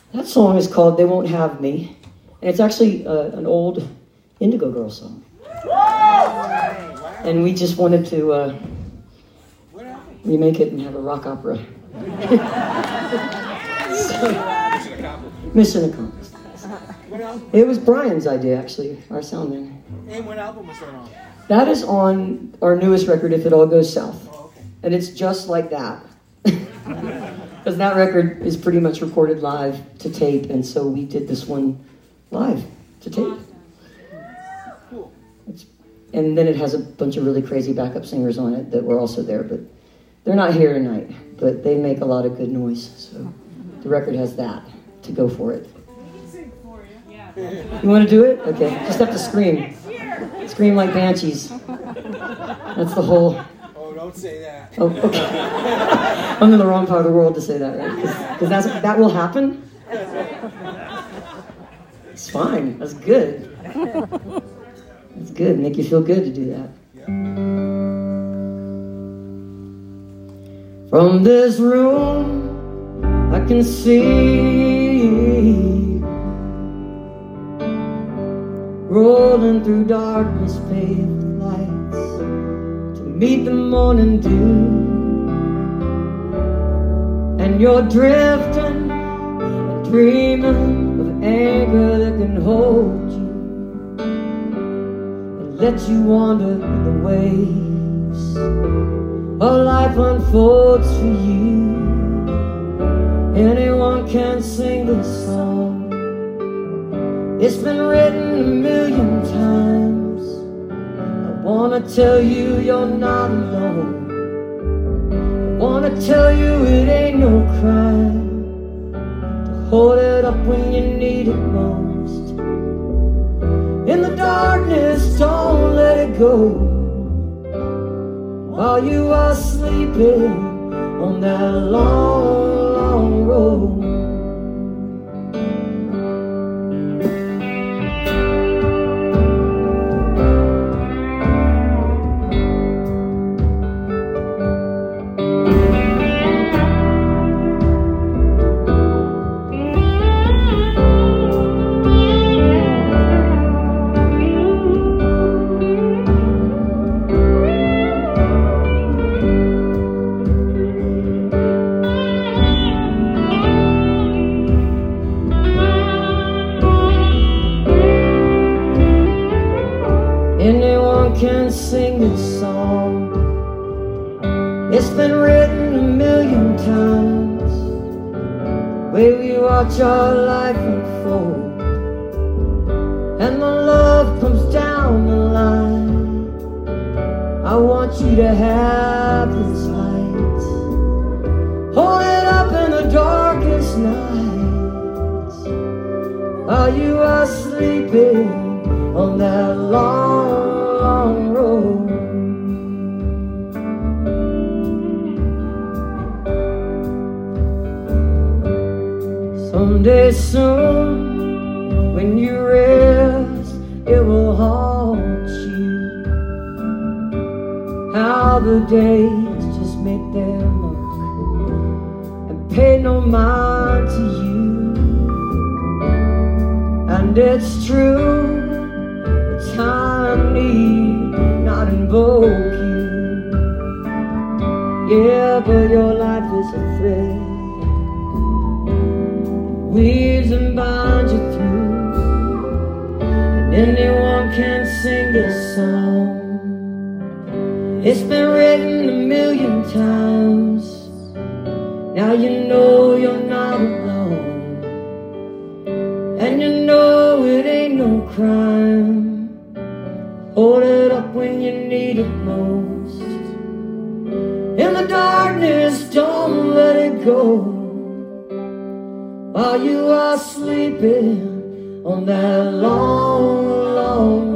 That song is called They Won't Have Me. And it's actually an old Indigo Girls song. And we just wanted to remake it and have a rock opera. Mission accomplished. It was Brian's idea, actually, our sound man. And what album was that on? That is on our newest record, If It All Goes South. Oh, okay. And it's just like that. Because that record is pretty much recorded live to tape, and so we did this one live to tape. Cool. And then it has a bunch of really crazy backup singers on it that were also there, but they're not here tonight. But they make a lot of good noise, so the record has that to go for it. You want to do it? Okay, just have to scream. Scream like banshees. That's the whole... Oh, don't say that. Oh, okay. I'm in the wrong part of the world to say that, right? Because that will happen. It's fine. That's good. It's good. Make you feel good to do that. From this room, I can see rolling through darkness, paved with lights to meet the morning dew. And you're drifting and dreaming of anger that can hold you and let you wander with the waves. While life unfolds for you, anyone can sing this song. It's been written a million times. I wanna tell you you're not alone. I wanna tell you it ain't no crime to hold it up when you need it most. In the darkness, don't let it go while you are sleeping on that long, long road. Anyone can sing this song. It's been written a million times. The way we watch our life unfold, and the love comes down the line. I want you to have this light. Hold it up in the darkest nights while you are sleeping on that long, long road. Someday soon, when you rest, it will haunt you. How the days just make their mark and pay no mind to you. And it's true, time need not invoke you. Yeah, but your life is a thread, weaves and binds you through. And anyone can sing this song. It's been written a million times. Now you know you're not alone, and you know it ain't no crime. Hold it up when you need it most. In the darkness, don't let it go while you are sleeping on that long, long